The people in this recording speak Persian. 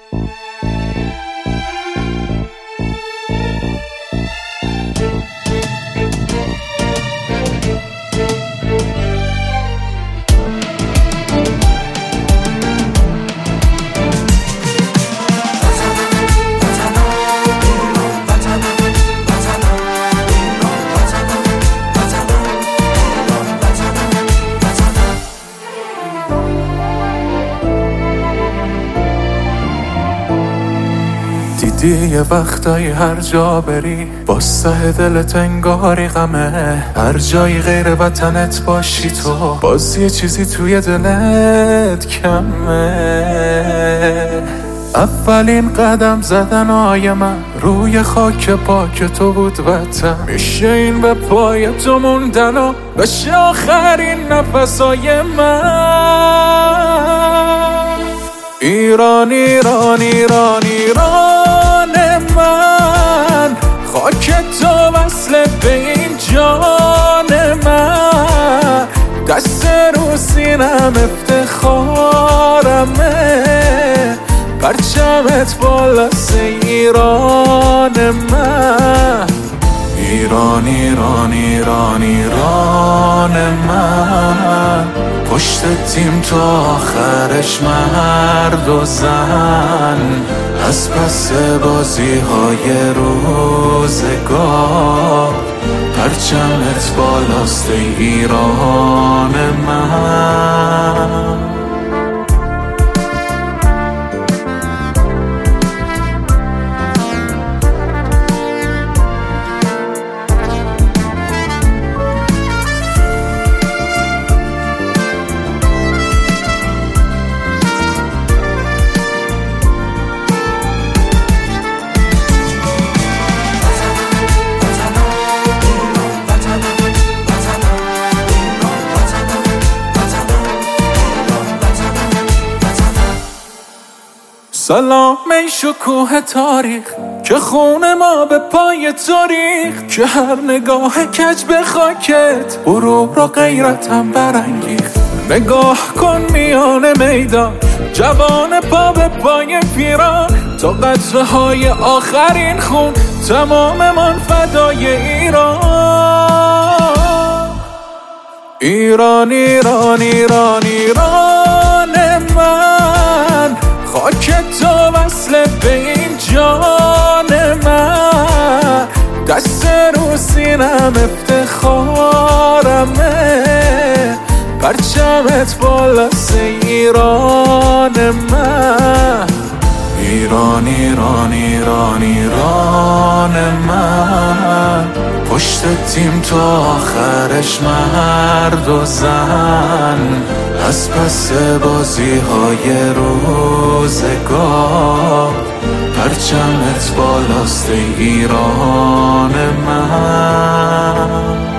دیدی یه وقتایی هر جا بری با سه دلت انگاری غمه، هر جایی غیر وطنت باشی تو باز یه چیزی توی دلت کمه. اولین قدم زدنای من روی خاک پاک تو بود وطن، میشه این به پای تو موندن و بشه آخرین نفسای من. ایران ایران ایران ایران من، خاک تو وصل به این جان من، دست رو سینم افتخارمه، پرچمت بالاست ایران من. ایران ایران ایران ایران من، پشت تیم تا آخرش مرد و زن، از پس بازی های روزگار، پرچمت بالاست ایران من. سلام ای شکوه تاریخ که خون ما به پای تو ریخت، که هر نگاه کج به خاکت غرور و غیرتم برانگیخت. نگاه کن میان میدان جوان پا به پای پیران، تا قطره های آخرین خون تمام من فدای ایران. ایران ایران ایران ایران من، خاک تو وصل به این جان من، دست رو سینم افتخارمه، پرچمت بالاست ایران من. ایران ایران ایران ایران من، پشت تیم تا آخرش مرد و زن، از پس بازی های روزگار، پرچمت بالاست ایران من.